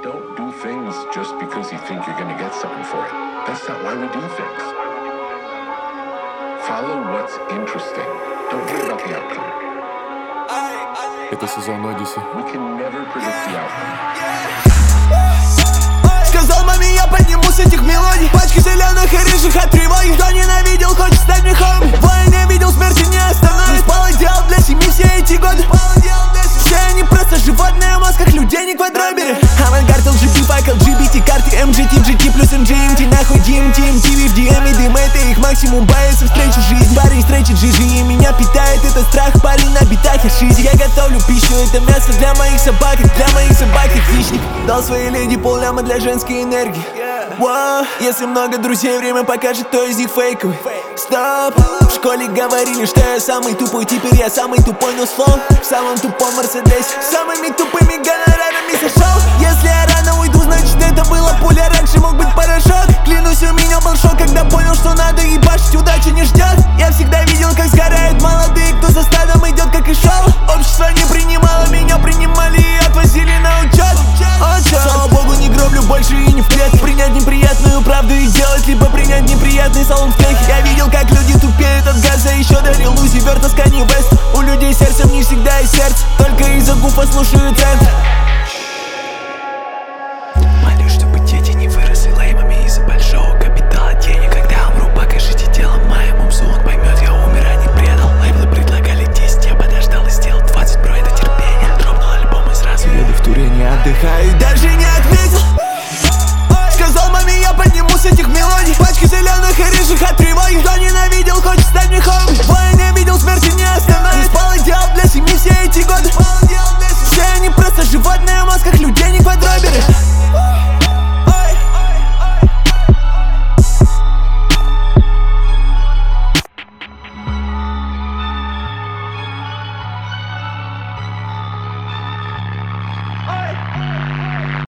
Don't do things just because you think you're gonna get something for it. That's not why we do things. Follow what's interesting. Don't worry about the outcome. Это сезон Одиссе. We can never predict the outcome. Сказал маме, я подниму с этих мелодий. Пачки зеленых и рыжих от тревоги. Кто ненавидел, хочет стать мне хоми. В войне видел, смерти не остановит. Спал и делал для семьи все эти годы. Все они просто животные в масках, людей не квадроберы. Авангард, LGP, пак, LGBT, карты, MGT, GT плюс MGMT. Нахуй DMT, MTV в DM и дым. Это их максимум, боится встречи жизнь. Парень встречи GG, и меня питает этот страх. Парень на битах и шизе. Я готовлю пищу, это мясо для моих собак. И для моих собак и хищник. Дал своей леди полляма для женской энергии. Wow. Если много друзей, время покажет, кто из них фейковый. Стоп. В школе говорили, что я самый тупой. Теперь я самый тупой, но слов в самом тупом Мерседесе. Самыми тупыми гонорарами сошел. Если я рано уйду, значит это была пуля. Раньше мог быть порошок. Клянусь, у меня был шок, когда понял, что надо ебашить, удача не ждет. Я всегда видел, как сгорают молодые, кто за стадом идет, как и шел. Общество не принимало, меня принимали и отвозили на учет. Слава богу, не гроблю больше и не в клетке. Принять неприятную правду и делать, либо принять неприятный салон в техе. Я видел, как люди тупеют от газа, еще дарил Лузи Верта с Канье Вест. У людей сердцем не всегда есть сердце, только из-за гуфа слушают центр. Молюсь, чтобы дети не выросли леймами из-за большого капитала денег. Когда умру, покажите делом моему псу, он поймет, я умер, а не предал. Лейблы предлагали 10, я подождал и сделал 20, бро, это терпение. Дропнул альбом и сразу еду в туре, не отдыхаю. Даже